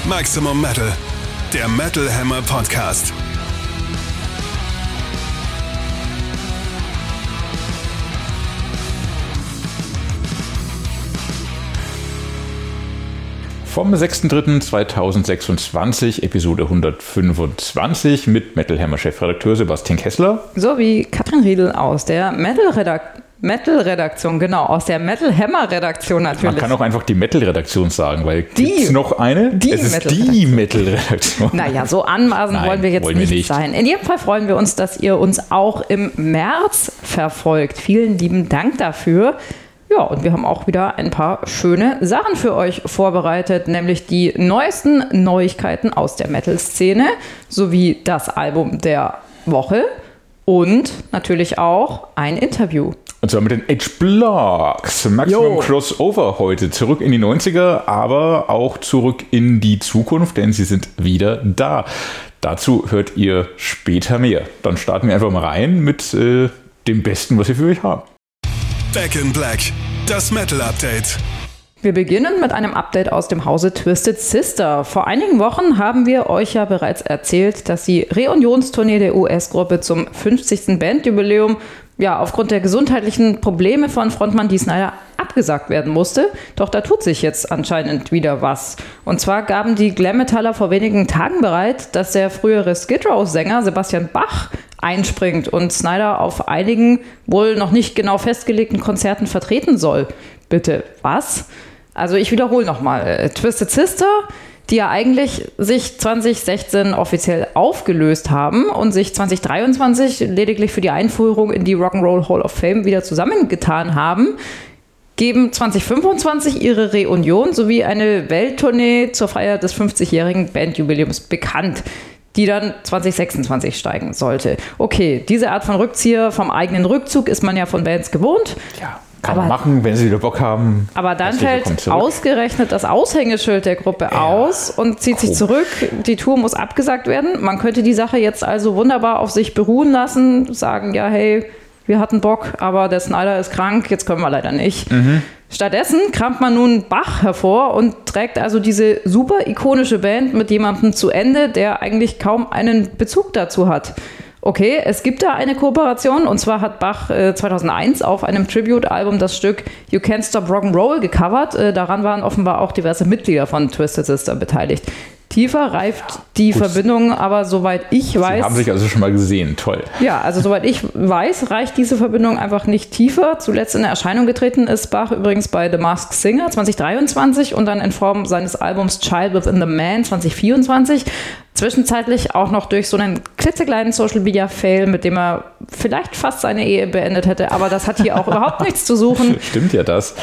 Maximum Metal, der Metal Hammer Podcast. Vom 6.3.2026, Episode 125 mit Metal Hammer Chefredakteur Sebastian Kessler. Sowie Katrin Riedl aus der Metal-Redaktion, genau, aus der Metal Hammer Redaktion natürlich. Man kann auch einfach die Metal-Redaktion sagen, weil gibt's noch eine? Es ist die Metal-Redaktion. Naja, so anmaßend wollen wir jetzt nicht sein. In jedem Fall freuen wir uns, dass ihr uns auch im März verfolgt. Vielen lieben Dank dafür. Ja, und wir haben auch wieder ein paar schöne Sachen für euch vorbereitet, nämlich die neuesten Neuigkeiten aus der Metal-Szene, sowie das Album der Woche und natürlich auch ein Interview. Und zwar mit den H-Blocks. Maximum Crossover heute. Zurück in die 90er, aber auch zurück in die Zukunft, denn sie sind wieder da. Dazu hört ihr später mehr. Dann starten wir einfach mal rein mit dem Besten, was wir für euch haben. Back in Black, das Metal Update. Wir beginnen mit einem Update aus dem Hause Twisted Sister. Vor einigen Wochen haben wir euch ja bereits erzählt, dass die Reunionstournee der US-Gruppe zum 50. Bandjubiläum aufgrund der gesundheitlichen Probleme von Frontmann Dee Snider abgesagt werden musste. Doch da tut sich jetzt anscheinend wieder was. Und zwar gaben die Glam-Metaller vor wenigen Tagen bereit, dass der frühere Skid Row-Sänger Sebastian Bach einspringt und Snider auf einigen wohl noch nicht genau festgelegten Konzerten vertreten soll. Bitte, was? Also ich wiederhole nochmal. Twisted Sister, die ja eigentlich sich 2016 offiziell aufgelöst haben und sich 2023 lediglich für die Einführung in die Rock'n'Roll Hall of Fame wieder zusammengetan haben, geben 2025 ihre Reunion sowie eine Welttournee zur Feier des 50-jährigen Bandjubiläums bekannt, die dann 2026 steigen sollte. Okay, diese Art von Rückzieher vom eigenen Rückzug ist man ja von Bands gewohnt. Ja, kann man machen, wenn sie wieder Bock haben. Aber dann fällt ausgerechnet das Aushängeschild der Gruppe aus und zieht sich zurück. Die Tour muss abgesagt werden. Man könnte die Sache jetzt also wunderbar auf sich beruhen lassen, sagen, ja, hey, wir hatten Bock, aber der Snider ist krank, jetzt können wir leider nicht. Stattdessen kramt man nun Bach hervor und trägt also diese super ikonische Band mit jemandem zu Ende, der eigentlich kaum einen Bezug dazu hat. Okay, es gibt da eine Kooperation, und zwar hat Bach 2001 auf einem Tribute-Album das Stück You Can't Stop Rock'n'Roll gecovert. Daran waren offenbar auch diverse Mitglieder von Twisted Sister beteiligt. Tiefer reift die Verbindung, aber soweit ich weiß... Sie haben sich also schon mal gesehen, toll. Ja, also soweit ich weiß, reicht diese Verbindung einfach nicht tiefer. Zuletzt in Erscheinung getreten ist Bach übrigens bei The Masked Singer 2023 und dann in Form seines Albums Child Within the Man 2024. Zwischenzeitlich auch noch durch so einen klitzekleinen Social-Media-Fail, mit dem er vielleicht fast seine Ehe beendet hätte, aber das hat hier auch überhaupt nichts zu suchen. Stimmt ja das.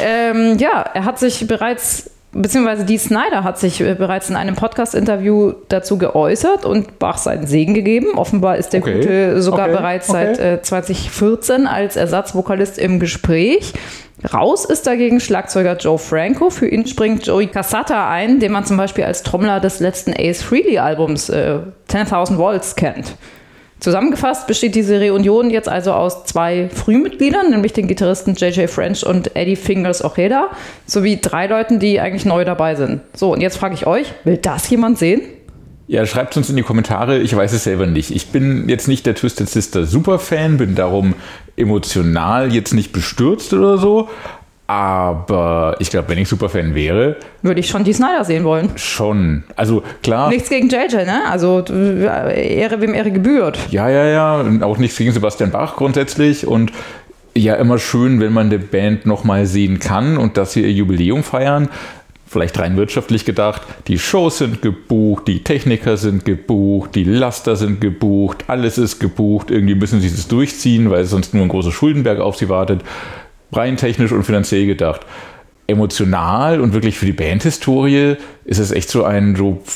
Er hat sich beziehungsweise Dee Snider hat sich bereits in einem Podcast-Interview dazu geäußert und Bach seinen Segen gegeben. Offenbar ist der Gute sogar bereits seit 2014 als Ersatzvokalist im Gespräch. Raus ist dagegen Schlagzeuger Joe Franco. Für ihn springt Joey Cassata ein, den man zum Beispiel als Trommler des letzten Ace Frehley-Albums 10,000 Volts kennt. Zusammengefasst besteht diese Reunion jetzt also aus 2 Frühmitgliedern, nämlich den Gitarristen J.J. French und Eddie Fingers Ojeda, sowie 3 Leuten, die eigentlich neu dabei sind. So, und jetzt frage ich euch, will das jemand sehen? Ja, schreibt uns in die Kommentare, ich weiß es selber nicht. Ich bin jetzt nicht der Twisted Sister Superfan, bin darum emotional jetzt nicht bestürzt oder so. Aber ich glaube, wenn ich Superfan wäre... Würde ich schon Dee Snider sehen wollen. Schon. Also klar... Nichts gegen JJ, ne? Also Ehre, wem Ehre gebührt. Ja. Und auch nichts gegen Sebastian Bach grundsätzlich. Und ja, immer schön, wenn man eine Band nochmal sehen kann und dass sie ihr Jubiläum feiern. Vielleicht rein wirtschaftlich gedacht, die Shows sind gebucht, die Techniker sind gebucht, die Laster sind gebucht, alles ist gebucht. Irgendwie müssen sie das durchziehen, weil sonst nur ein großer Schuldenberg auf sie wartet. Rein technisch und finanziell gedacht. Emotional und wirklich für die Bandhistorie ist es echt so eine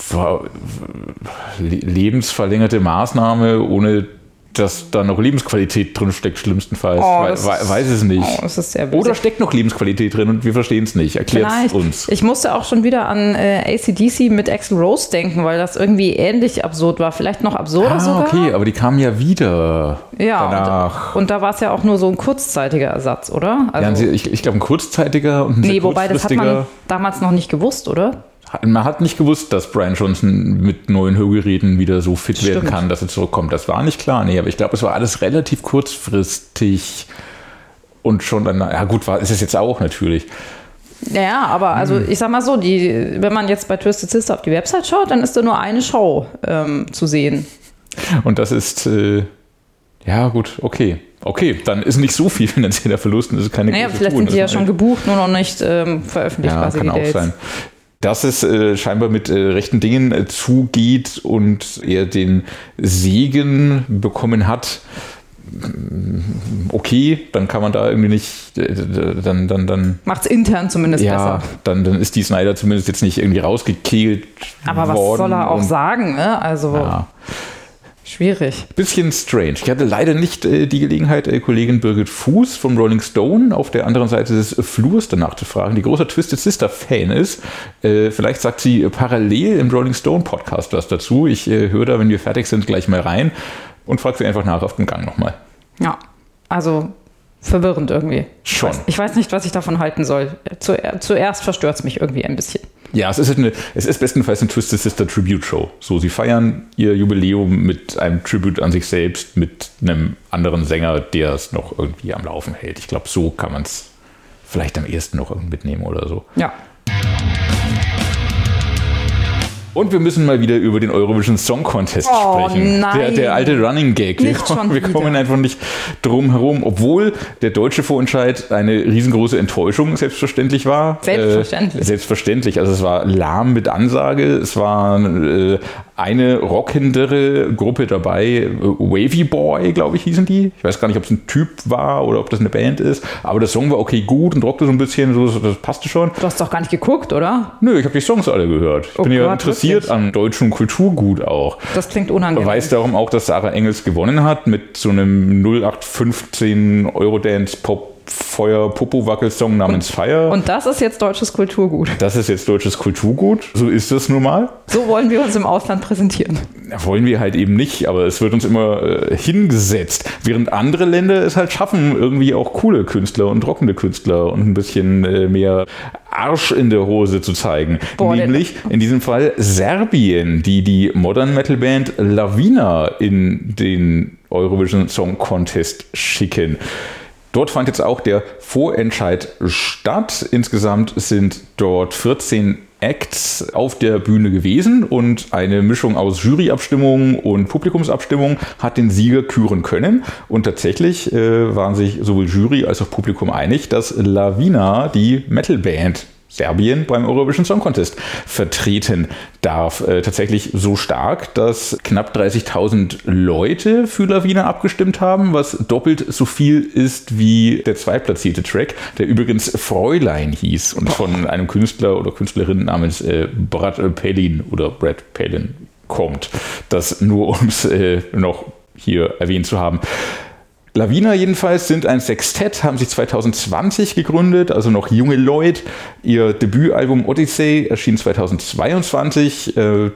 lebensverlängerte Maßnahme, ohne dass da noch Lebensqualität drin steckt, schlimmstenfalls. Weiß es nicht. Das ist sehr böse. Oder steckt noch Lebensqualität drin und wir verstehen es nicht. Erklärt es uns. Ich musste auch schon wieder an AC/DC mit Axl Rose denken, weil das irgendwie ähnlich absurd war. Vielleicht noch absurder sogar. Okay, aber die kamen ja wieder danach. Und da war es ja auch nur so ein kurzzeitiger Ersatz, oder? Also, ja, ich glaube ein kurzzeitiger und ein sehr wobei das hat man damals noch nicht gewusst, oder? Man hat nicht gewusst, dass Brian Johnson mit neuen Hörgeräten wieder so fit werden kann, dass er zurückkommt. Das war nicht klar. Nee, aber ich glaube, es war alles relativ kurzfristig und schon dann, ja gut, ist es jetzt auch natürlich. Ja, aber also ich sag mal so, wenn man jetzt bei Twisted Sister auf die Website schaut, dann ist da nur eine Show zu sehen. Und das ist, ja gut, okay. Okay, dann ist nicht so viel finanzieller Verlust und das ist keine große vielleicht Tour, sind die ja schon gebucht, nur noch nicht veröffentlicht. Ja, quasi kann die auch Dates. sein. Dass es scheinbar mit rechten Dingen zugeht und er den Segen bekommen hat, okay, dann kann man da irgendwie nicht, dann macht's intern zumindest ja, besser. Dann ist die Snyder zumindest jetzt nicht irgendwie rausgekehlt Aber was worden soll er auch sagen, ne? Also ja. Schwierig. Bisschen strange. Ich hatte leider nicht die Gelegenheit, Kollegin Birgit Fuß vom Rolling Stone auf der anderen Seite des Flurs danach zu fragen, die großer Twisted Sister Fan ist. Vielleicht sagt sie parallel im Rolling Stone Podcast was dazu. Ich höre da, wenn wir fertig sind, gleich mal rein und frage sie einfach nach auf dem Gang nochmal. Ja, also verwirrend irgendwie. Schon. Ich weiß nicht, was ich davon halten soll. Zuerst verstört es mich irgendwie ein bisschen. Ja, es ist bestenfalls eine Twisted Sister Tribute Show. So, sie feiern ihr Jubiläum mit einem Tribute an sich selbst, mit einem anderen Sänger, der es noch irgendwie am Laufen hält. Ich glaube, so kann man es vielleicht am ehesten noch irgendwie mitnehmen oder so. Ja. Und wir müssen mal wieder über den Eurovision Song Contest sprechen. Nein. Der alte Running Gag. Wir kommen einfach nicht drum herum, obwohl der deutsche Vorentscheid eine riesengroße Enttäuschung selbstverständlich war. Selbstverständlich. Also es war lahm mit Ansage. Es war eine rockendere Gruppe dabei. Wavy Boy, glaube ich, hießen die. Ich weiß gar nicht, ob es ein Typ war oder ob das eine Band ist. Aber der Song war okay gut und rockte so ein bisschen. So, das passte schon. Du hast doch gar nicht geguckt, oder? Nö, ich habe die Songs alle gehört. Ich bin ja interessiert an deutschem Kulturgut auch. Das klingt unangenehm. Weiß darum auch, dass Sarah Engels gewonnen hat mit so einem 0815 Eurodance Pop Feuer Popo Wackel-Song namens Fire. Und das ist jetzt deutsches Kulturgut. Das ist jetzt deutsches Kulturgut. So ist das nun mal. So wollen wir uns im Ausland präsentieren. Wollen wir halt eben nicht, aber es wird uns immer hingesetzt. Während andere Länder es halt schaffen, irgendwie auch coole Künstler und rockende Künstler und ein bisschen mehr Arsch in der Hose zu zeigen. Nämlich in diesem Fall Serbien, die Modern Metal Band Lavina in den Eurovision Song Contest schicken. Dort fand jetzt auch der Vorentscheid statt. Insgesamt sind dort 14 Acts auf der Bühne gewesen und eine Mischung aus Juryabstimmung und Publikumsabstimmung hat den Sieger küren können. Und tatsächlich waren sich sowohl Jury als auch Publikum einig, dass Lavina die Metalband Serbien beim Eurovision Song Contest vertreten darf. Tatsächlich so stark, dass knapp 30.000 Leute für Lavina abgestimmt haben, was doppelt so viel ist wie der zweitplatzierte Track, der übrigens Fräulein hieß und von einem Künstler oder Künstlerin namens Brad Palin kommt. Das nur, um es noch hier erwähnt zu haben. Lavina jedenfalls sind ein Sextett, haben sich 2020 gegründet, also noch junge Leute. Ihr Debütalbum Odyssey erschien 2022,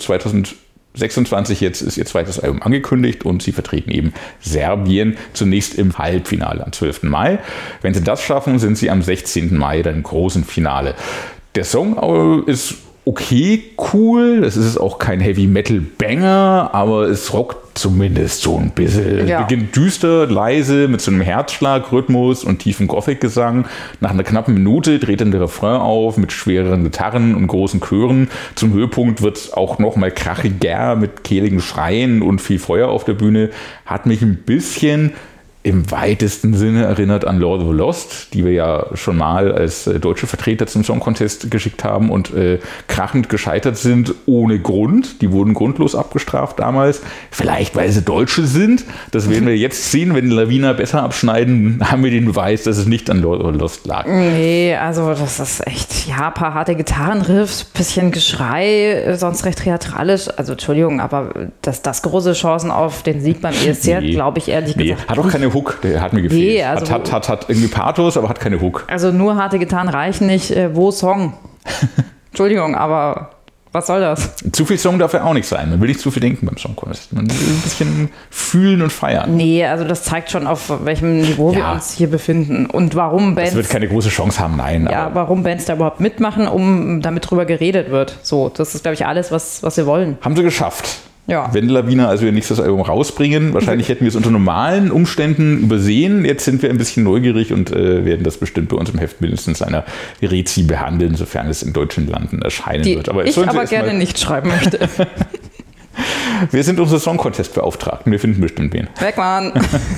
2026 jetzt ist ihr zweites Album angekündigt und sie vertreten eben Serbien zunächst im Halbfinale am 12. Mai. Wenn sie das schaffen, sind sie am 16. Mai dann im großen Finale. Der Song ist okay, cool. Es ist auch kein Heavy-Metal-Banger, aber es rockt zumindest so ein bisschen. Ja. Es beginnt düster, leise, mit so einem Herzschlag-Rhythmus und tiefem Gothic-Gesang. Nach einer knappen Minute dreht dann der Refrain auf mit schwereren Gitarren und großen Chören. Zum Höhepunkt wird es auch noch mal krachiger mit kehligen Schreien und viel Feuer auf der Bühne. Hat mich ein bisschen im weitesten Sinne erinnert an Lord of the Lost, die wir ja schon mal als deutsche Vertreter zum Song Contest geschickt haben und krachend gescheitert sind ohne Grund. Die wurden grundlos abgestraft damals. Vielleicht, weil sie Deutsche sind. Das werden wir jetzt sehen. Wenn Lavina besser abschneiden, haben wir den Beweis, dass es nicht an Lord of the Lost lag. Nee, also das ist echt, ja, ein paar harte Gitarrenriffs, bisschen Geschrei, sonst recht theatralisch. Also Entschuldigung, aber das große Chancen auf den Sieg beim ESC, glaube ich ehrlich gesagt. Hat auch keine Hook, der hat mir gefehlt. Nee, also hat irgendwie Pathos, aber hat keine Hook. Also nur harte Gitarren reichen nicht. Wo Song? Entschuldigung, aber Was soll das? Zu viel Song darf ja auch nicht sein. Man will nicht zu viel denken beim Song Contest. Man will ein bisschen fühlen und feiern. Nee, also das zeigt schon, auf welchem Niveau wir uns hier befinden. Und warum Bands... Das wird keine große Chance haben, nein. Ja, warum Bands da überhaupt mitmachen, damit drüber geredet wird. So, das ist, glaube ich, alles, was wir wollen. Haben sie geschafft. Ja. Wenn Lawiner also ihr nächstes Album rausbringen, wahrscheinlich hätten wir es unter normalen Umständen übersehen. Jetzt sind wir ein bisschen neugierig und werden das bestimmt bei uns im Heft mindestens einer Rezi behandeln, sofern es in deutschen Landen erscheinen wird. Aber ich gerne nicht schreiben möchte. Wir sind unsere Song-Contest-Beauftragten. Wir finden bestimmt wen. Beckmann.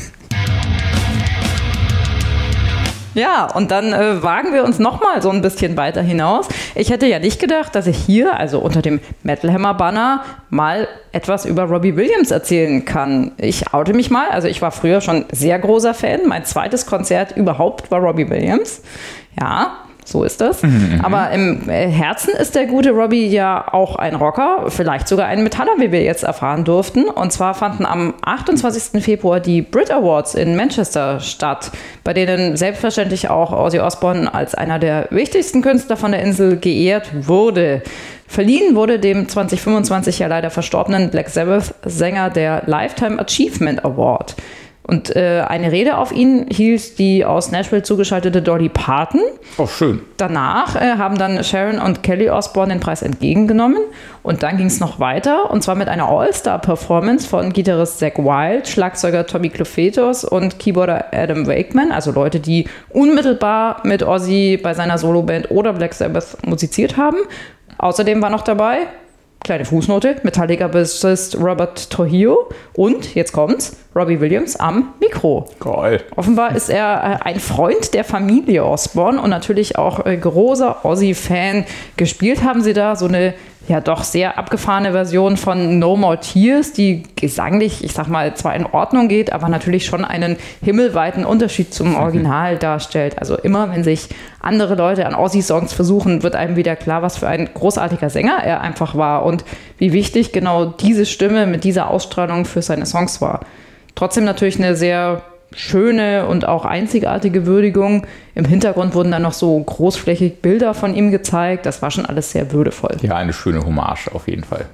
Ja, und dann wagen wir uns nochmal so ein bisschen weiter hinaus. Ich hätte ja nicht gedacht, dass ich hier, also unter dem Metal Hammer Banner, mal etwas über Robbie Williams erzählen kann. Ich oute mich mal, also ich war früher schon sehr großer Fan. Mein zweites Konzert überhaupt war Robbie Williams. Ja, so ist das. Aber im Herzen ist der gute Robbie ja auch ein Rocker, vielleicht sogar ein Metaller, wie wir jetzt erfahren durften. Und zwar fanden am 28. Februar die Brit Awards in Manchester statt, bei denen selbstverständlich auch Ozzy Osbourne als einer der wichtigsten Künstler von der Insel geehrt wurde. Verliehen wurde dem 2025 ja leider verstorbenen Black Sabbath-Sänger der Lifetime Achievement Award. Und eine Rede auf ihn hielt die aus Nashville zugeschaltete Dolly Parton. Oh, schön. Danach haben dann Sharon und Kelly Osbourne den Preis entgegengenommen. Und dann ging es noch weiter. Und zwar mit einer All-Star-Performance von Gitarrist Zakk Wylde, Schlagzeuger Tommy Clufetos und Keyboarder Adam Wakeman. Also Leute, die unmittelbar mit Ozzy bei seiner Soloband oder Black Sabbath musiziert haben. Außerdem war noch dabei... Kleine Fußnote, Metallica-Bassist Robert Trujillo und, jetzt kommt's, Robbie Williams am Mikro. Geil. Offenbar ist er ein Freund der Familie Osbourne und natürlich auch großer Ozzy-Fan. Gespielt haben sie da so eine ja doch sehr abgefahrene Version von No More Tears, die gesanglich, ich sag mal, zwar in Ordnung geht, aber natürlich schon einen himmelweiten Unterschied zum Original darstellt. Also immer, wenn sich andere Leute an Ozzy-Songs versuchen, wird einem wieder klar, was für ein großartiger Sänger er einfach war und wie wichtig genau diese Stimme mit dieser Ausstrahlung für seine Songs war. Trotzdem natürlich eine sehr schöne und auch einzigartige Würdigung. Im Hintergrund wurden dann noch so großflächig Bilder von ihm gezeigt. Das war schon alles sehr würdevoll. Ja, eine schöne Hommage auf jeden Fall.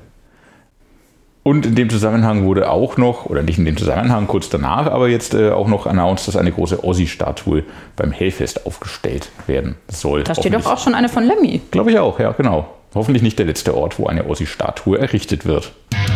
Und in dem Zusammenhang wurde auch noch, oder nicht in dem Zusammenhang, kurz danach, aber jetzt auch noch announced, dass eine große Ozzy-Statue beim Hellfest aufgestellt werden soll. Da steht doch auch schon eine von Lemmy. Glaube ich auch, ja, genau. Hoffentlich nicht der letzte Ort, wo eine Ozzy-Statue errichtet wird.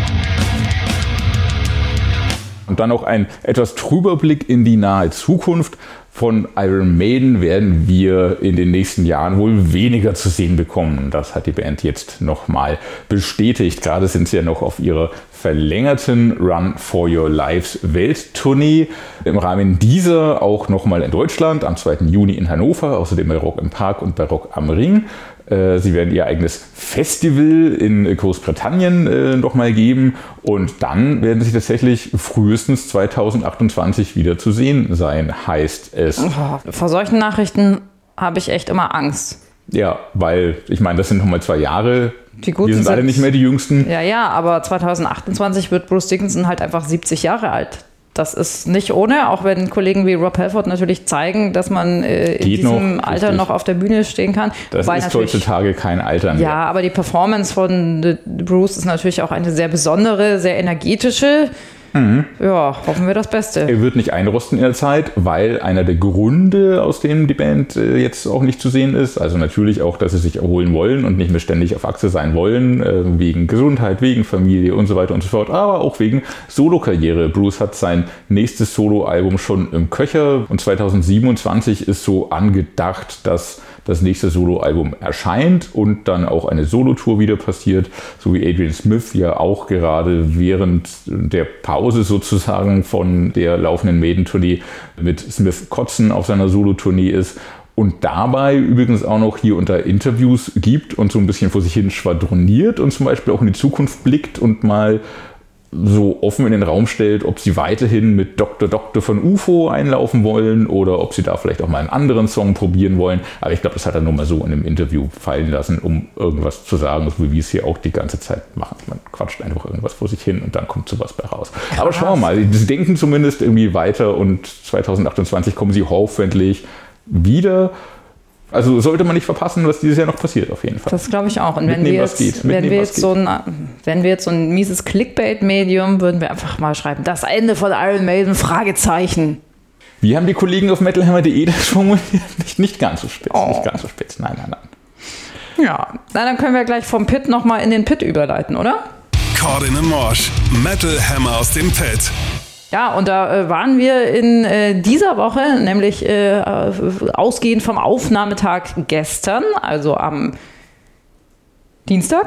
Und dann noch ein etwas trüber Blick in die nahe Zukunft. Von Iron Maiden werden wir in den nächsten Jahren wohl weniger zu sehen bekommen. Das hat die Band jetzt nochmal bestätigt. Gerade sind sie ja noch auf ihrer verlängerten Run for Your Lives Welttournee. Im Rahmen dieser auch nochmal in Deutschland, am 2. Juni in Hannover, außerdem bei Rock im Park und bei Rock am Ring. Sie werden ihr eigenes Festival in Großbritannien nochmal geben und dann werden sie tatsächlich frühestens 2028 wieder zu sehen sein, heißt es. Vor solchen Nachrichten habe ich echt immer Angst. Ja, weil, ich meine, das sind nochmal 2 Jahre. Wir sind alle nicht mehr die Jüngsten. Ja, aber 2028 wird Bruce Dickinson halt einfach 70 Jahre alt. Das ist nicht ohne, auch wenn Kollegen wie Rob Halford natürlich zeigen, dass man in diesem Alter noch auf der Bühne stehen kann. Das ist heutzutage kein Alter mehr. Ja, aber die Performance von Bruce ist natürlich auch eine sehr besondere, sehr energetische. Ja, hoffen wir das Beste. Er wird nicht einrosten in der Zeit, weil einer der Gründe, aus denen die Band jetzt auch nicht zu sehen ist, also natürlich auch, dass sie sich erholen wollen und nicht mehr ständig auf Achse sein wollen, wegen Gesundheit, wegen Familie und so weiter und so fort, aber auch wegen Solokarriere. Bruce hat sein nächstes Soloalbum schon im Köcher und 2027 ist so angedacht, dass das nächste Soloalbum erscheint und dann auch eine Solotour wieder passiert, so wie Adrian Smith ja auch gerade während der Pause sozusagen von der laufenden Maiden-Tournee mit Smith Kotzen auf seiner Solotournee ist und dabei übrigens auch noch hier unter Interviews gibt und so ein bisschen vor sich hin schwadroniert und zum Beispiel auch in die Zukunft blickt und mal so offen in den Raum stellt, ob sie weiterhin mit Dr. von UFO einlaufen wollen oder ob sie da vielleicht auch mal einen anderen Song probieren wollen. Aber ich glaube, das hat er nur mal so in einem Interview fallen lassen, um irgendwas zu sagen, so wie wir es hier auch die ganze Zeit machen. Man quatscht einfach irgendwas vor sich hin und dann kommt sowas bei raus. Krass. Aber schauen wir mal, sie denken zumindest irgendwie weiter und 2028 kommen sie hoffentlich wieder. Also sollte man nicht verpassen, was dieses Jahr noch passiert, auf jeden Fall. Das glaube ich auch. Und wenn wir jetzt so ein mieses Clickbait-Medium, würden wir einfach mal schreiben, das Ende von Iron Maiden, Fragezeichen. Wie haben die Kollegen auf metalhammer.de das formuliert? Nicht ganz so spitz, nicht ganz so spitz. Nein. Ja, dann können wir gleich vom Pit nochmal in den Pit überleiten, oder? Cordin & Morsch, Metal Hammer aus dem Pit. Ja, und da waren wir in dieser Woche, nämlich ausgehend vom Aufnahmetag gestern, also am Dienstag,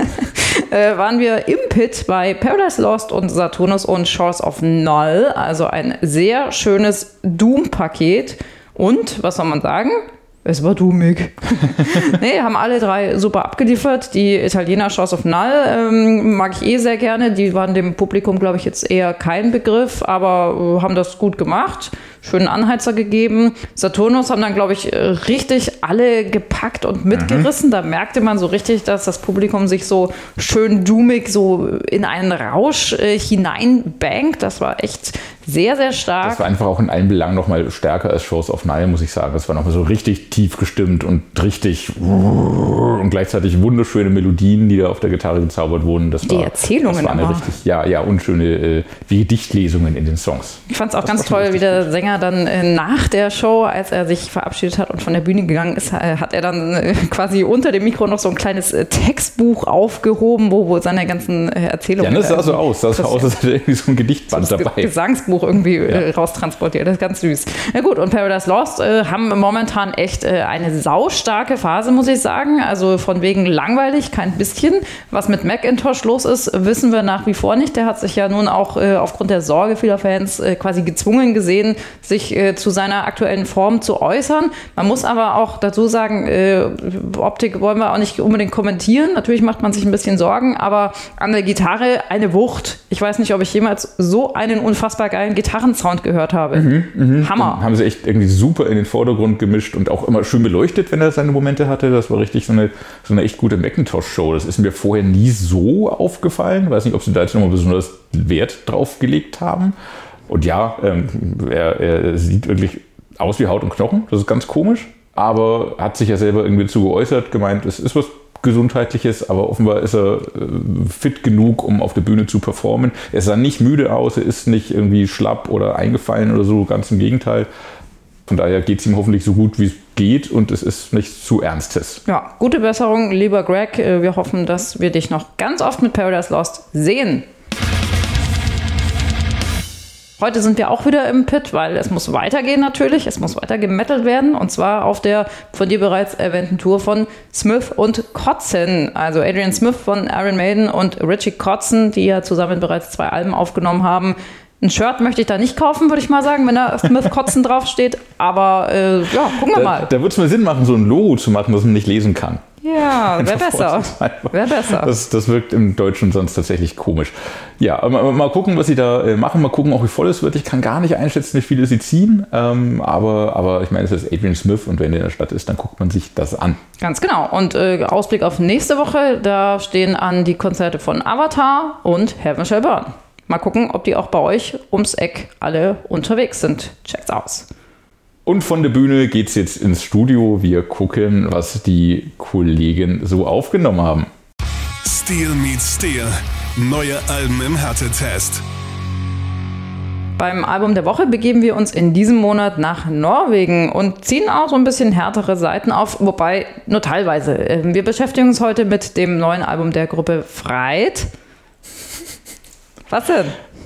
waren wir im Pit bei Paradise Lost und Saturnus und Shores of Null. Also ein sehr schönes Doom-Paket. Und, was soll man sagen? Es war doomig. Nee, haben alle drei super abgeliefert. Die Italiener Shores of Null mag ich sehr gerne. Die waren dem Publikum, glaube ich, jetzt eher kein Begriff, aber haben das gut gemacht. Schönen Anheizer gegeben. Saturnus haben dann, glaube ich, richtig alle gepackt und mitgerissen. Da merkte man so richtig, dass das Publikum sich so schön doomig so in einen Rausch hineinbangt. Das war echt sehr, sehr stark. Das war einfach auch in allen Belangen nochmal stärker als Shores of Null, muss ich sagen. Das war nochmal so richtig tief gestimmt und richtig und gleichzeitig wunderschöne Melodien, die da auf der Gitarre gezaubert wurden. Die Erzählungen das waren richtig, ja, unschöne wie Gedichtlesungen in den Songs. Ich fand es auch ganz toll, wie der Sänger dann nach der Show, als er sich verabschiedet hat und von der Bühne gegangen ist, hat er dann quasi unter dem Mikro noch so ein kleines Textbuch aufgehoben, wo seine ganzen Erzählungen... Ja, das sah so aus. Das sah aus, als hätte irgendwie so ein Gedichtband dabei. Gesangsbuch irgendwie raustransportiert. Das ist ganz süß. Na gut, und Paradise Lost haben momentan echt eine saustarke Phase, muss ich sagen. Also von wegen langweilig, kein bisschen. Was mit Macintosh los ist, wissen wir nach wie vor nicht. Der hat sich ja nun auch aufgrund der Sorge vieler Fans quasi gezwungen gesehen, sich zu seiner aktuellen Form zu äußern. Man muss aber auch dazu sagen, Optik wollen wir auch nicht unbedingt kommentieren. Natürlich macht man sich ein bisschen Sorgen, aber an der Gitarre eine Wucht. Ich weiß nicht, ob ich jemals so einen unfassbar geilen Gitarrensound gehört habe. Hammer. Haben sie echt irgendwie super in den Vordergrund gemischt und auch immer schön beleuchtet, wenn er seine Momente hatte. Das war richtig so eine echt gute Macintosh-Show. Das ist mir vorher nie so aufgefallen. Ich weiß nicht, ob sie da jetzt nochmal besonders Wert drauf gelegt haben. Und ja, er sieht wirklich aus wie Haut und Knochen. Das ist ganz komisch. Aber hat sich ja selber irgendwie dazu geäußert, gemeint, es ist was Gesundheitliches, aber offenbar ist er fit genug, um auf der Bühne zu performen. Er sah nicht müde aus, er ist nicht irgendwie schlapp oder eingefallen oder so, ganz im Gegenteil. Von daher geht es ihm hoffentlich so gut, wie es geht und es ist nichts zu Ernstes. Ja, gute Besserung, lieber Greg. Wir hoffen, dass wir dich noch ganz oft mit Paradise Lost sehen. Heute sind wir auch wieder im Pit, weil es muss weitergehen natürlich. Es muss weiter gemettelt werden und zwar auf der von dir bereits erwähnten Tour von Smith und Kotzen. Also Adrian Smith von Iron Maiden und Richie Kotzen, die ja zusammen bereits 2 Alben aufgenommen haben. Ein Shirt möchte ich da nicht kaufen, würde ich mal sagen, wenn da Smith Kotzen draufsteht. Aber ja, gucken wir mal. Da würde es mir Sinn machen, so ein Logo zu machen, das man nicht lesen kann. Ja, wäre besser. Das wirkt im Deutschen sonst tatsächlich komisch. Ja, mal gucken, was sie da machen. Mal gucken, auch wie voll es wird. Ich kann gar nicht einschätzen, wie viele sie ziehen. Aber ich meine, es ist Adrian Smith und wenn er in der Stadt ist, dann guckt man sich das an. Ganz genau. Und Ausblick auf nächste Woche, da stehen an die Konzerte von Avatar und Heaven Shall Burn. Mal gucken, ob die auch bei euch ums Eck alle unterwegs sind. Checkt's aus. Und von der Bühne geht's jetzt ins Studio. Wir gucken, was die Kollegen so aufgenommen haben. Steel meets Steel. Neue Alben im Härtetest. Beim Album der Woche begeben wir uns in diesem Monat nach Norwegen und ziehen auch so ein bisschen härtere Seiten auf, wobei nur teilweise. Wir beschäftigen uns heute mit dem neuen Album der Gruppe Freit. Was denn?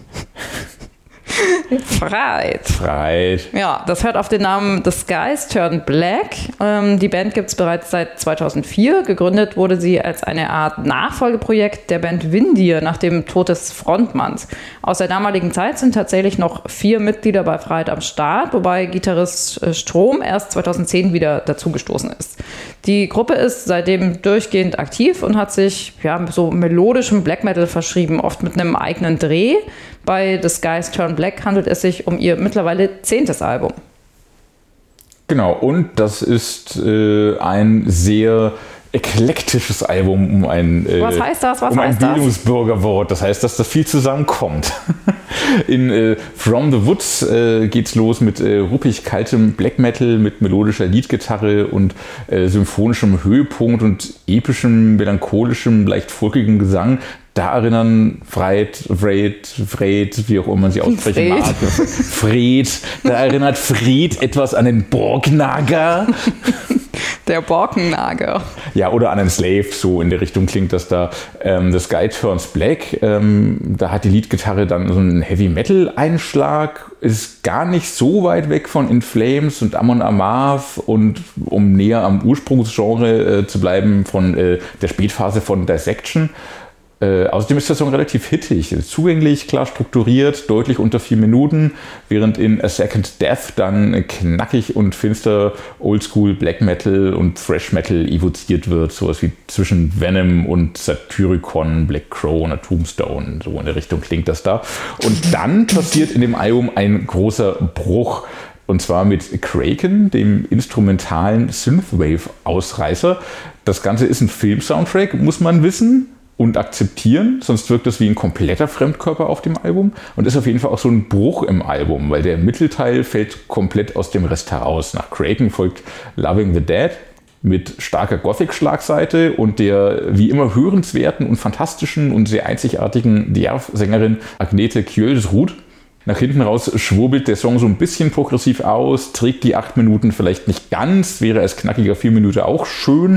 Freit. Ja, das hört auf den Namen The Skies Turn Black. Die Band gibt es bereits seit 2004. Gegründet wurde sie als eine Art Nachfolgeprojekt der Band Windir nach dem Tod des Frontmanns. Aus der damaligen Zeit sind tatsächlich noch 4 Mitglieder bei Freit am Start, wobei Gitarrist Strom erst 2010 wieder dazugestoßen ist. Die Gruppe ist seitdem durchgehend aktiv und hat sich so melodischem Black Metal verschrieben, oft mit einem eigenen Dreh. Bei The Skies Turn Black handelt es sich um ihr mittlerweile 10. Album. Genau, und das ist ein sehr eklektisches Album, was heißt das? ein Bildungsbürgerwort. Das heißt, dass da viel zusammenkommt. In From the Woods geht's los mit ruppig kaltem Black Metal, mit melodischer Leadgitarre und symphonischem Höhepunkt und epischem, melancholischem, leicht folkigem Gesang. Da erinnern Fred, wie auch immer man sie aussprechen mag. Fred. Da erinnert Fred etwas an den Borgnager. Der Borkennager. Ja, oder an einen Slave, so in der Richtung klingt das da. The Sky Turns Black, da hat die Leadgitarre dann so einen Heavy-Metal-Einschlag, ist gar nicht so weit weg von In Flames und Amon Amarth und um näher am Ursprungsgenre zu bleiben, von der Spätphase von Dissection. Außerdem ist der Song relativ hittig, zugänglich, klar strukturiert, deutlich unter 4 Minuten, während in A Second Death dann knackig und finster Oldschool Black Metal und Thrash Metal evoziert wird, sowas wie zwischen Venom und Satyricon, Black Crow und Tombstone, so in der Richtung klingt das da. Und dann passiert in dem Album ein großer Bruch. Und zwar mit Kraken, dem instrumentalen Synthwave-Ausreißer. Das Ganze ist ein Film-Soundtrack, muss man wissen und akzeptieren, sonst wirkt das wie ein kompletter Fremdkörper auf dem Album und ist auf jeden Fall auch so ein Bruch im Album, weil der Mittelteil fällt komplett aus dem Rest heraus. Nach Kraken folgt Loving the Dead mit starker Gothic-Schlagseite und der wie immer hörenswerten und fantastischen und sehr einzigartigen Djerf-Sängerin Agnete Kjølsrud. Nach hinten raus schwurbelt der Song so ein bisschen progressiv aus, trägt die 8 Minuten vielleicht nicht ganz, wäre als knackiger 4 Minuten auch schön,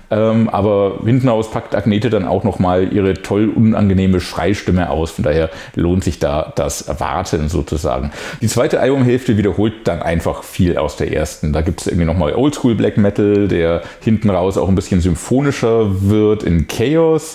aber hinten raus packt Agnete dann auch nochmal ihre toll unangenehme Schreistimme aus, von daher lohnt sich da das Warten sozusagen. Die zweite Albumhälfte wiederholt dann einfach viel aus der ersten. Da gibt es irgendwie nochmal Oldschool Black Metal, der hinten raus auch ein bisschen symphonischer wird in Chaos.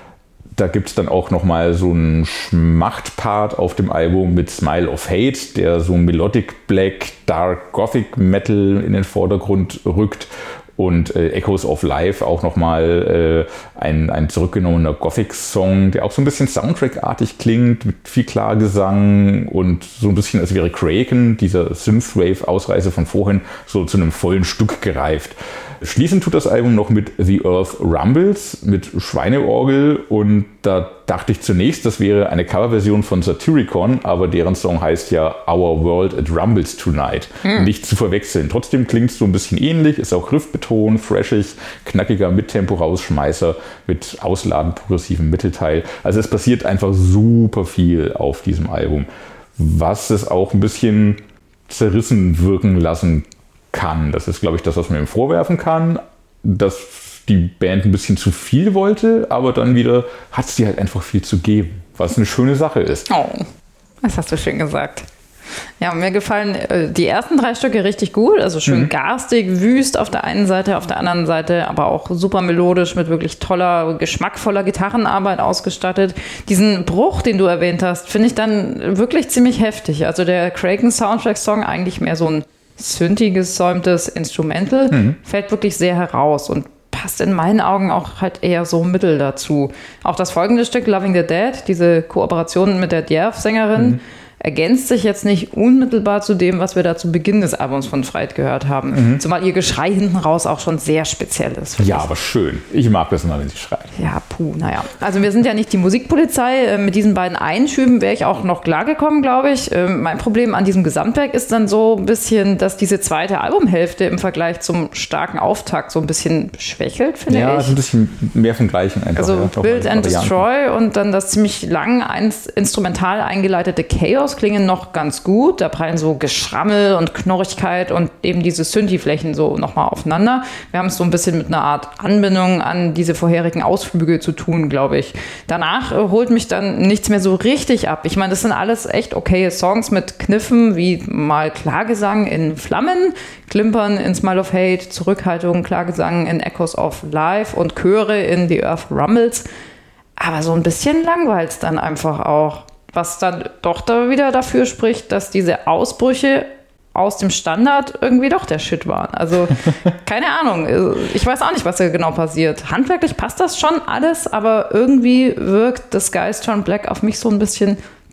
Da gibt es dann auch nochmal so einen Schmachtpart auf dem Album mit Smile of Hate, der so Melodic Black, Dark Gothic Metal in den Vordergrund rückt. Und Echoes of Life auch nochmal ein zurückgenommener Gothic-Song, der auch so ein bisschen Soundtrack-artig klingt, mit viel Klargesang und so ein bisschen, als wäre Kraken, dieser Synthwave-Ausreise von vorhin, so zu einem vollen Stück gereift. Schließend tut das Album noch mit The Earth Rumbles, mit Schweineorgel, und da dachte ich zunächst, das wäre eine Coverversion von Satyricon, aber deren Song heißt ja Our World It Rumbles Tonight. Nicht zu verwechseln. Trotzdem klingt es so ein bisschen ähnlich, ist auch riffbetont, thrashig, knackiger Mittempo-Rausschmeißer mit ausladend progressivem Mittelteil. Also es passiert einfach super viel auf diesem Album, was es auch ein bisschen zerrissen wirken lassen kann. Das ist, glaube ich, das, was man ihm vorwerfen kann, dass die Band ein bisschen zu viel wollte, aber dann wieder hat sie halt einfach viel zu geben, was eine schöne Sache ist. Oh, das hast du schön gesagt. Ja, mir gefallen die ersten 3 Stücke richtig gut, also schön garstig, wüst auf der einen Seite, auf der anderen Seite aber auch super melodisch mit wirklich toller, geschmackvoller Gitarrenarbeit ausgestattet. Diesen Bruch, den du erwähnt hast, finde ich dann wirklich ziemlich heftig. Also der Kraken-Soundtrack-Song, eigentlich mehr so ein synthi-gesäumtes Instrumental, fällt wirklich sehr heraus und passt in meinen Augen auch halt eher so mittel dazu. Auch das folgende Stück, Loving the Dead, diese Kooperation mit der Djerf-Sängerin, ergänzt sich jetzt nicht unmittelbar zu dem, was wir da zu Beginn des Albums von Fright gehört haben. Zumal ihr Geschrei hinten raus auch schon sehr speziell ist. Ja, aber schön. Ich mag das immer, wenn sie schreit. Ja, naja. Also wir sind ja nicht die Musikpolizei. Mit diesen beiden Einschüben wäre ich auch noch klargekommen, glaube ich. Mein Problem an diesem Gesamtwerk ist dann so ein bisschen, dass diese zweite Albumhälfte im Vergleich zum starken Auftakt so ein bisschen schwächelt, finde ich. Ja, so ein bisschen mehr vom Gleichen einfach. Also ja, Build and Destroy und dann das ziemlich lang instrumental eingeleitete Chaos klingen noch ganz gut. Da prallen so Geschrammel und Knorrigkeit und eben diese Synthi-Flächen so nochmal aufeinander. Wir haben es so ein bisschen mit einer Art Anbindung an diese vorherigen Ausflüge zu tun, glaube ich. Danach holt mich dann nichts mehr so richtig ab. Ich meine, das sind alles echt okaye Songs mit Kniffen wie mal Klagesang in Flammen, Klimpern in Smile of Hate, Zurückhaltung, Klagesang in Echoes of Life und Chöre in The Earth Rumbles. Aber so ein bisschen langweilt es dann einfach auch. Was dann doch da wieder dafür spricht, dass diese Ausbrüche aus dem Standard irgendwie doch der Shit waren. Also keine Ahnung, ich weiß auch nicht, was da genau passiert. Handwerklich passt das schon alles, aber irgendwie wirkt The Skies Turn Black auf mich so ein bisschen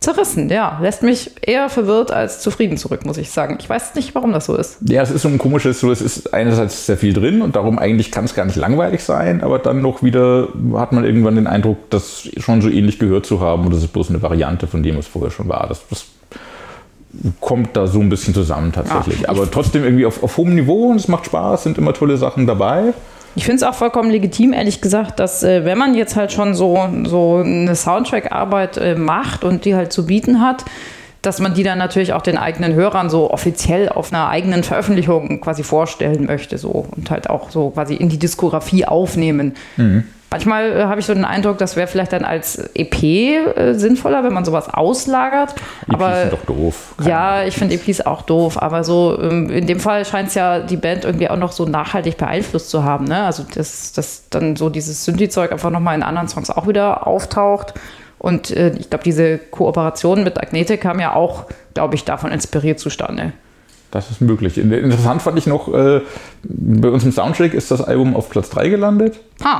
zerrissen, ja. Lässt mich eher verwirrt als zufrieden zurück, muss ich sagen. Ich weiß nicht, warum das so ist. Ja, es ist so ein komisches, es ist einerseits sehr viel drin und darum eigentlich kann es gar nicht langweilig sein, aber dann noch wieder hat man irgendwann den Eindruck, das schon so ähnlich gehört zu haben und das ist bloß eine Variante von dem, was vorher schon war. Das kommt da so ein bisschen zusammen tatsächlich. Aber trotzdem irgendwie auf hohem Niveau und es macht Spaß, sind immer tolle Sachen dabei. Ich finde es auch vollkommen legitim, ehrlich gesagt, dass wenn man jetzt halt schon so eine Soundtrack-Arbeit macht und die halt zu bieten hat, dass man die dann natürlich auch den eigenen Hörern so offiziell auf einer eigenen Veröffentlichung quasi vorstellen möchte so und halt auch so quasi in die Diskografie aufnehmen. Mhm. Manchmal habe ich so den Eindruck, das wäre vielleicht dann als EP sinnvoller, wenn man sowas auslagert. EPs sind doch doof. Ja, ich finde EPs auch doof, aber so in dem Fall scheint es ja die Band irgendwie auch noch so nachhaltig beeinflusst zu haben. Ne? Also dass dann so dieses Synthi-Zeug einfach nochmal in anderen Songs auch wieder auftaucht. Und ich glaube, diese Kooperation mit Agnetic kam ja auch, glaube ich, davon inspiriert zustande. Das ist möglich. Interessant fand ich noch, bei uns im Soundtrack ist das Album auf Platz 3 gelandet.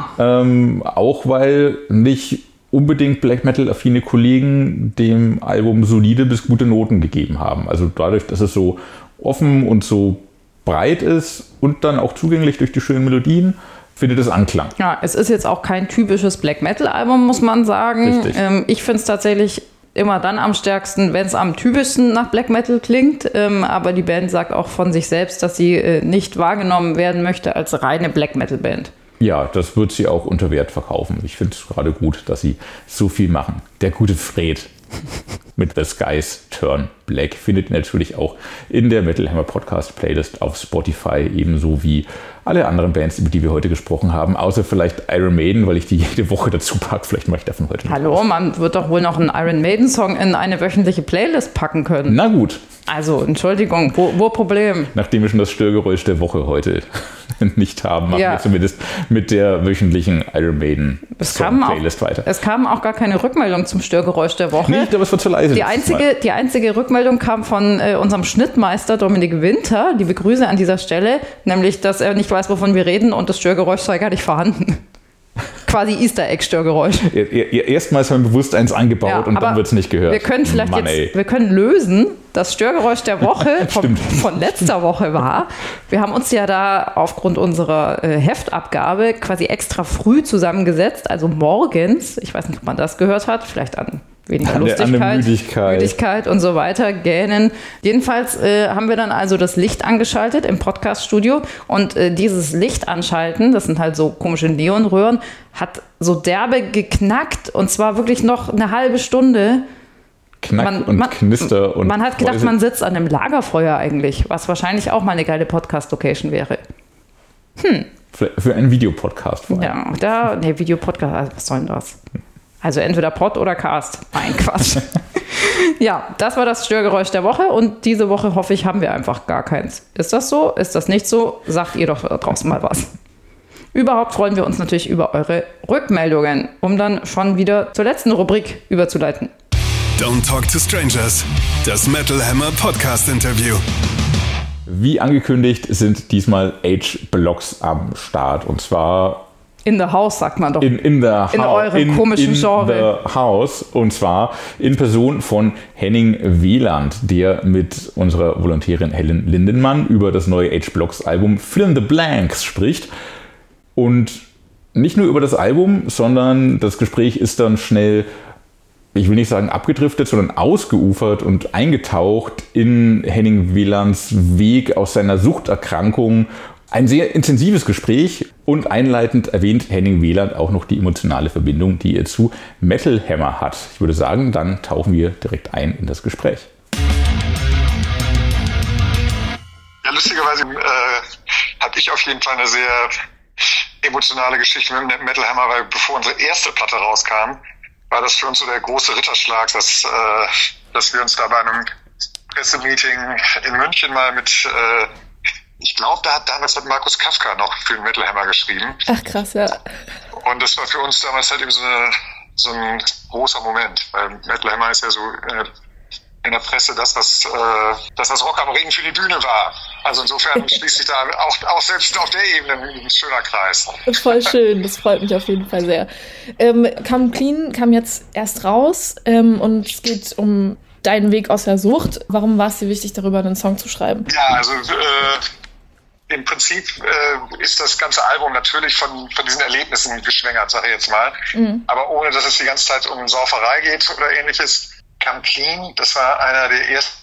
Auch weil nicht unbedingt Black Metal-affine Kollegen dem Album solide bis gute Noten gegeben haben. Also dadurch, dass es so offen und so breit ist und dann auch zugänglich durch die schönen Melodien, findet es Anklang. Ja, es ist jetzt auch kein typisches Black Metal-Album, muss man sagen. Ich finde es tatsächlich immer dann am stärksten, wenn es am typischsten nach Black Metal klingt. Aber die Band sagt auch von sich selbst, dass sie nicht wahrgenommen werden möchte als reine Black Metal Band. Ja, das wird sie auch unter Wert verkaufen. Ich finde es gerade gut, dass sie so viel machen. Der gute Fred mit The Skies Turn Black findet ihr natürlich auch in der Metal Hammer Podcast Playlist auf Spotify, ebenso wie alle anderen Bands, über die wir heute gesprochen haben, außer vielleicht Iron Maiden, weil ich die jede Woche dazu packe. Vielleicht mache ich davon heute noch Hallo, man wird doch wohl noch einen Iron Maiden Song in eine wöchentliche Playlist packen können. Na gut. Also, Entschuldigung, wo Problem? Nachdem wir schon das Störgeräusch der Woche heute nicht haben, machen wir zumindest mit der wöchentlichen Iron Maiden Playlist weiter. Es kam auch gar keine Rückmeldung zum Störgeräusch der Woche. Nicht, aber es war zu leise. Die einzige Rückmeldung kam von unserem Schnittmeister Dominik Winter. Liebe Grüße an dieser Stelle. Nämlich, dass er nicht weiß, wovon wir reden und das Störgeräusch sei gar nicht vorhanden. Quasi Easter Egg-Störgeräusch. Erstmals haben wir bewusst eins eingebaut und dann wird es nicht gehört. Wir können vielleicht wir können lösen. Das Störgeräusch der Woche von letzter Woche war, wir haben uns ja da aufgrund unserer Heftabgabe quasi extra früh zusammengesetzt, also morgens. Ich weiß nicht, ob man das gehört hat, vielleicht an weniger Müdigkeit und so weiter, Gähnen. Jedenfalls haben wir dann also das Licht angeschaltet im Podcaststudio und dieses Licht anschalten, das sind halt so komische Neonröhren, hat so derbe geknackt und zwar wirklich noch eine halbe Stunde. Knister und man hat gedacht, man sitzt an einem Lagerfeuer eigentlich, was wahrscheinlich auch mal eine geile Podcast-Location wäre. Für einen Videopodcast vor allem. Ja, Videopodcast, also was soll denn das? Also entweder Pod oder Cast. Nein, Quatsch. Ja, das war das Störgeräusch der Woche und diese Woche, hoffe ich, haben wir einfach gar keins. Ist das so? Ist das nicht so? Sagt ihr doch da draußen mal was. Überhaupt freuen wir uns natürlich über eure Rückmeldungen, um dann schon wieder zur letzten Rubrik überzuleiten. Don't Talk to Strangers, das Metal Hammer Podcast Interview. Wie angekündigt sind diesmal H-Blocks am Start und zwar in the house, sagt man doch. In eurem komischen Genre. In the house und zwar in Person von Henning Wieland, der mit unserer Volontärin Helen Lindenmann über das neue H-Blocks Album Fill in the Blanks spricht und nicht nur über das Album, sondern das Gespräch ist dann schnell, ich will nicht sagen abgedriftet, sondern ausgeufert und eingetaucht in Henning Wielands Weg aus seiner Suchterkrankung. Ein sehr intensives Gespräch und einleitend erwähnt Henning Wieland auch noch die emotionale Verbindung, die er zu Metal Hammer hat. Ich würde sagen, dann tauchen wir direkt ein in das Gespräch. Ja, lustigerweise habe ich auf jeden Fall eine sehr emotionale Geschichte mit Metal Hammer, weil bevor unsere erste Platte rauskam, war das für uns so der große Ritterschlag, dass wir uns da bei einem Pressemeeting in München mal mit, ich glaube, damals hat Markus Kafka noch für den Metal Hammer geschrieben. Ach krass, ja. Und das war für uns damals halt eben so ein großer Moment, weil Metal Hammer ist ja so in der Presse das, was Rock am Ring für die Bühne war. Also insofern schließt sich da auch selbst auf der Ebene ein schöner Kreis. Voll schön, das freut mich auf jeden Fall sehr. Come Clean kam jetzt erst raus und es geht um deinen Weg aus der Sucht. Warum war es dir wichtig, darüber einen Song zu schreiben? Ja, also im Prinzip ist das ganze Album natürlich von diesen Erlebnissen geschwängert, sage ich jetzt mal. Mhm. Aber ohne, dass es die ganze Zeit um Sauferei geht oder ähnliches. Come Clean, das war einer der ersten,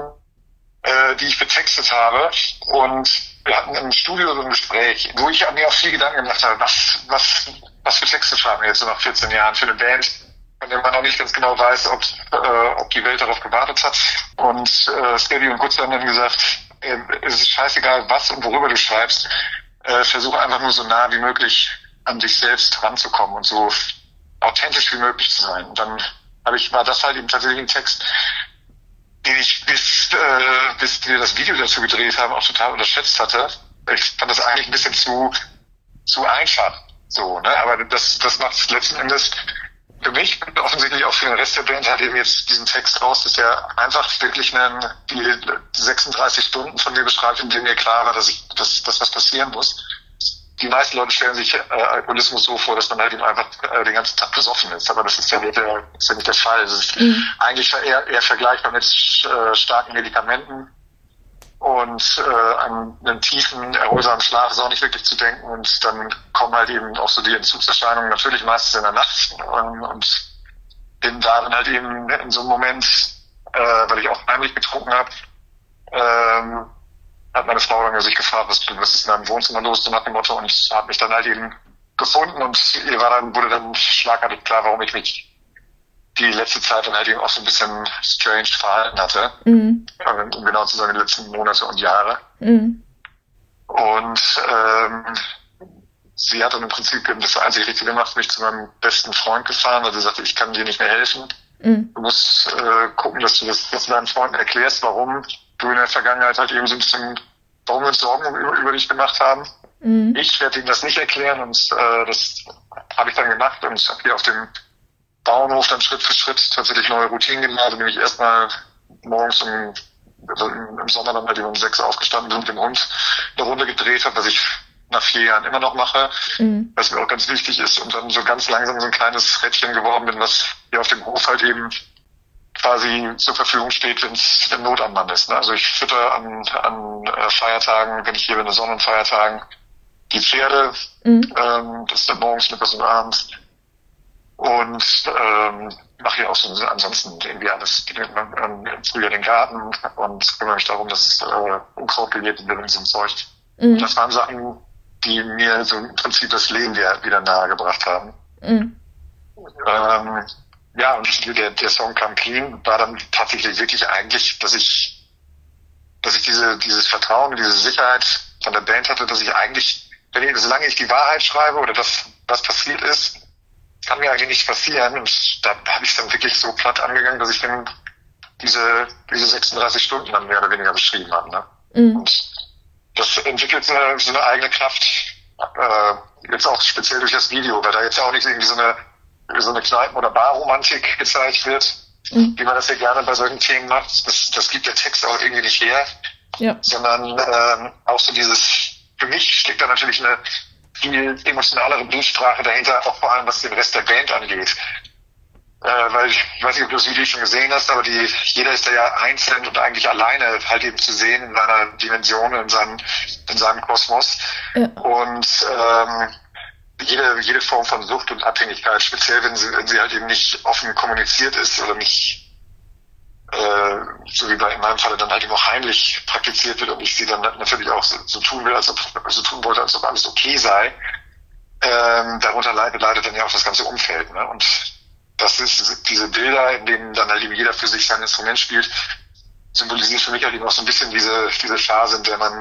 die ich betextet habe. Und wir hatten im Studio so ein Gespräch, wo ich mir auch viel Gedanken gemacht habe, was für Texte schreiben wir jetzt so nach 14 Jahren für eine Band, von der man noch nicht ganz genau weiß, ob die Welt darauf gewartet hat. Und Steady und Goods haben dann gesagt, es ist scheißegal, was und worüber du schreibst. Versuch einfach nur so nah wie möglich an dich selbst ranzukommen und so authentisch wie möglich zu sein. Und dann war das halt eben tatsächlich ein Text, den ich bis wir das Video dazu gedreht haben, auch total unterschätzt hatte. Ich fand das eigentlich ein bisschen zu einfach. So, ne? Aber das macht es letzten Endes für mich und offensichtlich auch für den Rest der Band halt eben jetzt diesen Text raus, dass der einfach wirklich die 36 Stunden von mir beschreibt, in denen mir klar war, dass was passieren muss. Die meisten Leute stellen sich Alkoholismus so vor, dass man halt eben einfach den ganzen Tag besoffen ist. Aber das ist ja nicht der Fall. Das ist eigentlich eher vergleichbar mit starken Medikamenten. Und an einen tiefen, erholsamen Schlaf ist auch nicht wirklich zu denken. Und dann kommen halt eben auch so die Entzugserscheinungen natürlich meistens in der Nacht. Und bin da dann halt eben in so einem Moment, weil ich auch heimlich getrunken habe, hat meine Frau dann sich gefragt, was ist in deinem Wohnzimmer los, so nach dem Motto, und hat mich dann halt eben gefunden und ihr wurde dann schlagartig klar, warum ich mich die letzte Zeit dann halt eben auch so ein bisschen strange verhalten hatte. Mhm. Um genau zu sagen, die letzten Monate und Jahre. Mhm. Und sie hat dann im Prinzip das einzig Richtige gemacht, mich zu meinem besten Freund gefahren, weil sie sagte, ich kann dir nicht mehr helfen. Mhm. Du musst gucken, dass du deinen Freunden erklärst, warum du in der Vergangenheit halt eben so ein bisschen, warum wir uns Sorgen über dich gemacht haben. Mhm. Ich werde ihm das nicht erklären und das habe ich dann gemacht und habe hier auf dem Bauernhof dann Schritt für Schritt tatsächlich neue Routinen gemacht, indem ich erstmal morgens im Sommer dann halt eben um 6 aufgestanden bin und mit dem Hund eine Runde gedreht habe, was ich nach 4 Jahren immer noch mache, was mir auch ganz wichtig ist, und dann so ganz langsam so ein kleines Rädchen geworden bin, was hier auf dem Hof halt eben quasi zur Verfügung steht, wenn Not am Mann ist. Ne? Also ich fütter an Feiertagen, wenn ich hier bin, an Sonn- und Feiertagen, die Pferde, das ist dann morgens, mittags und abends. Und mache hier auch so ansonsten irgendwie alles, im Frühjahr den Garten und kümmere mich darum, dass Unkraut gejätet wird und so ein Zeug. Und das waren Sachen, die mir so im Prinzip das Leben wieder nahegebracht haben. Ja, und der Song Come Clean war dann tatsächlich wirklich eigentlich, dass ich dieses Vertrauen, diese Sicherheit von der Band hatte, dass ich eigentlich, solange ich die Wahrheit schreibe oder das, was passiert ist, kann mir eigentlich nicht passieren. Und da habe ich dann wirklich so platt angegangen, dass ich dann diese 36 Stunden dann mehr oder weniger beschrieben habe. Ne? Und das entwickelt so eine eigene Kraft, jetzt auch speziell durch das Video, weil da jetzt auch nicht irgendwie so eine Kneipen- oder Barromantik gezeigt wird, wie man das ja gerne bei solchen Themen macht. Das gibt der Text auch irgendwie nicht her, sondern auch so für mich steckt da natürlich eine viel emotionalere Bildsprache dahinter, auch vor allem was den Rest der Band angeht. Weil ich weiß nicht, ob du das Video schon gesehen hast, aber jeder ist da ja einzeln und eigentlich alleine halt eben zu sehen in seiner Dimension, in seinem Kosmos. Ja. Und jede Form von Sucht und Abhängigkeit, speziell wenn sie halt eben nicht offen kommuniziert ist oder nicht so wie in meinem Falle dann halt eben auch heimlich praktiziert wird und ich sie dann natürlich auch so tun wollte, als ob alles okay sei, darunter leidet dann ja auch das ganze Umfeld, ne? Und das ist diese Bilder, in denen dann halt eben jeder für sich sein Instrument spielt, symbolisiert für mich halt eben auch so ein bisschen diese Phase, in der man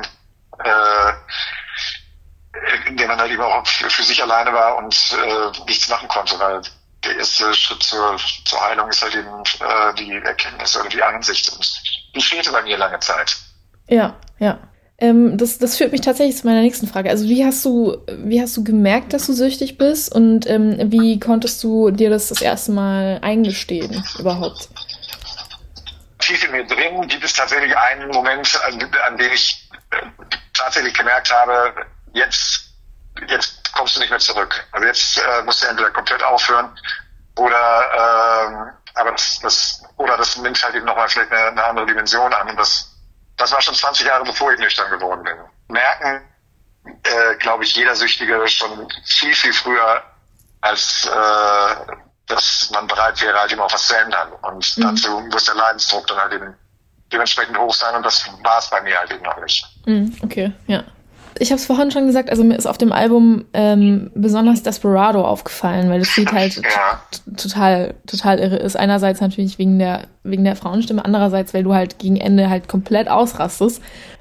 halt eben auch für sich alleine war und nichts machen konnte, weil der erste Schritt zur Heilung ist halt eben die Erkenntnis oder die Einsicht, und die fehlte bei mir lange Zeit. Ja. Das führt mich tatsächlich zu meiner nächsten Frage. Also wie hast du gemerkt, dass du süchtig bist, und wie konntest du dir das erste Mal eingestehen überhaupt? Tief in mir drin gibt es tatsächlich einen Moment, an dem ich tatsächlich gemerkt habe, jetzt kommst du nicht mehr zurück. Also jetzt musst du entweder komplett aufhören oder das nimmt halt eben nochmal vielleicht eine andere Dimension an. Und das war schon 20 Jahre, bevor ich nüchtern geworden bin. Merken, glaube ich, jeder Süchtige schon viel, viel früher, als dass man bereit wäre, halt eben auch was zu ändern. Und dazu muss der Leidensdruck dann halt eben dementsprechend hoch sein und das war es bei mir halt eben noch nicht. Okay, ja. Ich habe es vorhin schon gesagt, also mir ist auf dem Album besonders Desperado aufgefallen, weil das Lied halt total irre ist. Einerseits natürlich wegen der Frauenstimme, andererseits, weil du halt gegen Ende halt komplett ausrastest.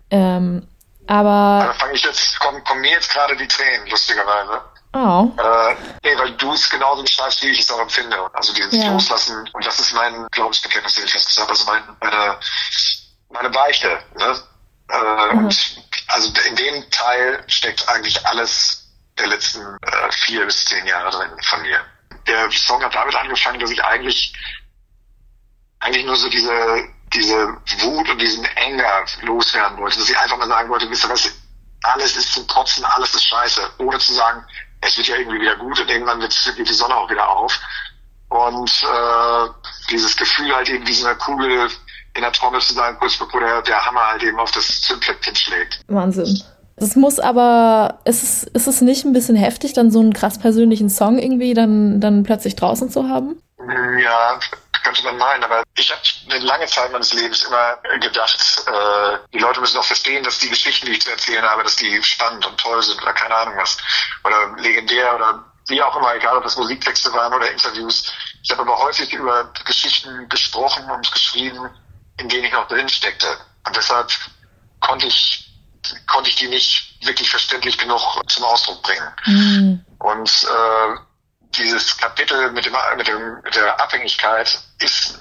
Aber kommen mir jetzt gerade die Tränen, lustigerweise. Oh. Weil du es genauso beschreibst, wie ich es auch empfinde. Also dieses Loslassen, und das ist mein Glaubensbekenntnis, den ich fast gesagt habe, also meine Beichte, ne? Und also in dem Teil steckt eigentlich alles der letzten 4 bis 10 Jahre drin von mir. Der Song hat damit angefangen, dass ich eigentlich nur so diese Wut und diesen Anger loswerden wollte, dass ich einfach mal sagen wollte, wisst ihr was, alles ist zum Kotzen, alles ist scheiße, ohne zu sagen, es wird ja irgendwie wieder gut und irgendwann geht die Sonne auch wieder auf. Und dieses Gefühl halt eben wie so eine Kugel in der Trommel zu sein, kurz bevor der Hammer halt eben auf das Zündplättchen schlägt. Wahnsinn. Es muss aber, ist es nicht ein bisschen heftig, dann so einen krass persönlichen Song irgendwie dann plötzlich draußen zu haben? Ja, könnte man meinen, aber ich habe eine lange Zeit meines Lebens immer gedacht, die Leute müssen auch verstehen, dass die Geschichten, die ich zu erzählen habe, dass die spannend und toll sind oder keine Ahnung was, oder legendär oder wie auch immer, egal ob das Musiktexte waren oder Interviews. Ich habe aber häufig über Geschichten gesprochen und geschrieben, in denen ich noch drin steckte. Und deshalb konnte ich die nicht wirklich verständlich genug zum Ausdruck bringen. Und dieses Kapitel mit der Abhängigkeit ist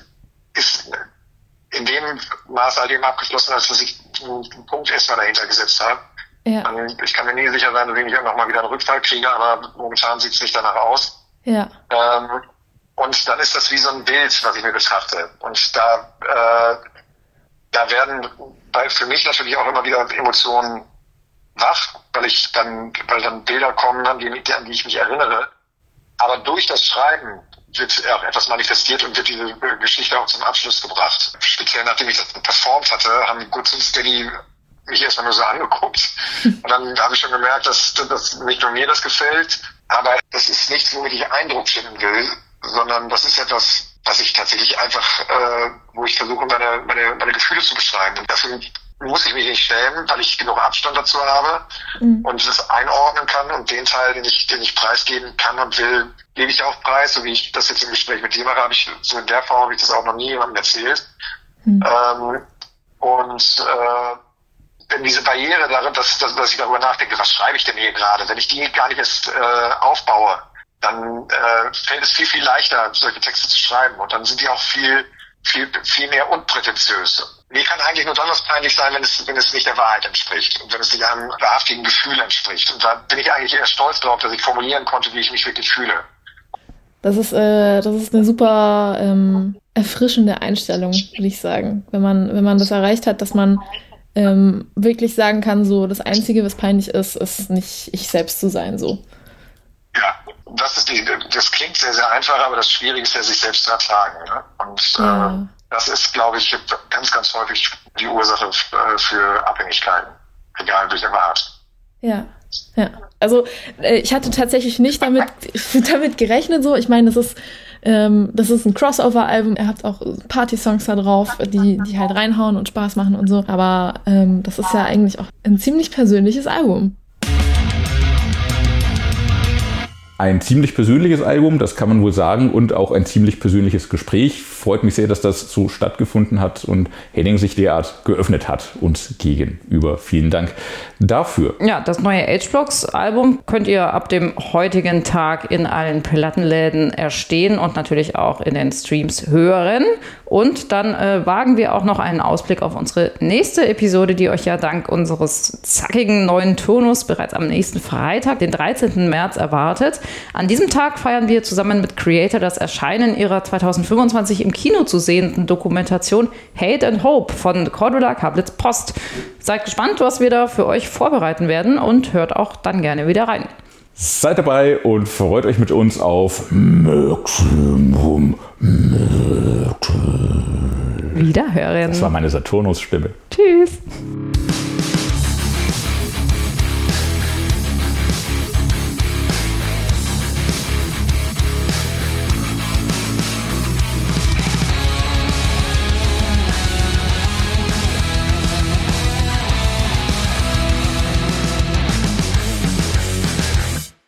in dem Maße halt eben abgeschlossen, als dass ich einen Punkt erstmal dahinter gesetzt habe. Ja. Ich kann mir nie sicher sein, dass ich nicht noch mal wieder einen Rückfall kriege, aber momentan sieht es nicht danach aus. Ja. Und dann ist das wie so ein Bild, was ich mir betrachte. Und da werden für mich natürlich auch immer wieder Emotionen wach, weil dann Bilder kommen, an die ich mich erinnere. Aber durch das Schreiben wird auch etwas manifestiert und wird diese Geschichte auch zum Abschluss gebracht. Speziell nachdem ich das performt hatte, haben Goods und Steady mich erstmal nur so angeguckt. Und dann habe ich schon gemerkt, dass nicht nur mir das gefällt, aber das ist nichts, womit ich Eindruck schinden will, sondern das ist etwas, was ich tatsächlich einfach, wo ich versuche, meine Gefühle zu beschreiben. Und dafür muss ich mich nicht schämen, weil ich genug Abstand dazu habe und das einordnen kann. Und den Teil, den ich preisgeben kann und will, gebe ich auch preis. So wie ich das jetzt im Gespräch mit dir mache, so in der Form habe ich das auch noch nie jemandem erzählt. Wenn diese Barriere darin, dass ich darüber nachdenke, was schreibe ich denn hier gerade, wenn ich die gar nicht erst aufbaue, dann fällt es viel, viel leichter, solche Texte zu schreiben. Und dann sind die auch viel, viel, viel mehr unprätentiös. Mir kann eigentlich nur dann was peinlich sein, wenn es nicht der Wahrheit entspricht und wenn es nicht einem wahrhaftigen Gefühl entspricht. Und da bin ich eigentlich eher stolz darauf, dass ich formulieren konnte, wie ich mich wirklich fühle. Das ist eine super erfrischende Einstellung, würde ich sagen. Wenn man das erreicht hat, dass man wirklich sagen kann, so das Einzige, was peinlich ist nicht ich selbst zu sein, so. Ja, das klingt sehr, sehr einfach, aber das Schwierige ist ja, sich selbst zu ertragen. Ne? Und das ist, glaube ich, ganz, ganz häufig die Ursache für Abhängigkeiten, egal welcher Art. Ja. Also ich hatte tatsächlich nicht damit gerechnet, so. Ich meine, das ist ein Crossover-Album. Ihr habt auch Party-Songs da drauf, die halt reinhauen und Spaß machen und so. Aber das ist ja eigentlich auch ein ziemlich persönliches Album. Ein ziemlich persönliches Album, das kann man wohl sagen, und auch ein ziemlich persönliches Gespräch. Freut mich sehr, dass das so stattgefunden hat und Henning sich derart geöffnet hat uns gegenüber. Vielen Dank dafür. Ja, das neue H-Blocks-Album könnt ihr ab dem heutigen Tag in allen Plattenläden erstehen und natürlich auch in den Streams hören. Und dann wagen wir auch noch einen Ausblick auf unsere nächste Episode, die euch ja dank unseres zackigen neuen Turnus bereits am nächsten Freitag, den 13. März, erwartet. An diesem Tag feiern wir zusammen mit Creator das Erscheinen ihrer 2025 im Kino zu sehenden Dokumentation Hate and Hope von Cordula Kablitz-Post. Seid gespannt, was wir da für euch vorbereiten werden und hört auch dann gerne wieder rein. Seid dabei und freut euch mit uns auf Maximum Metal. Wiederhören. Das war meine Saturnus-Stimme. Tschüss.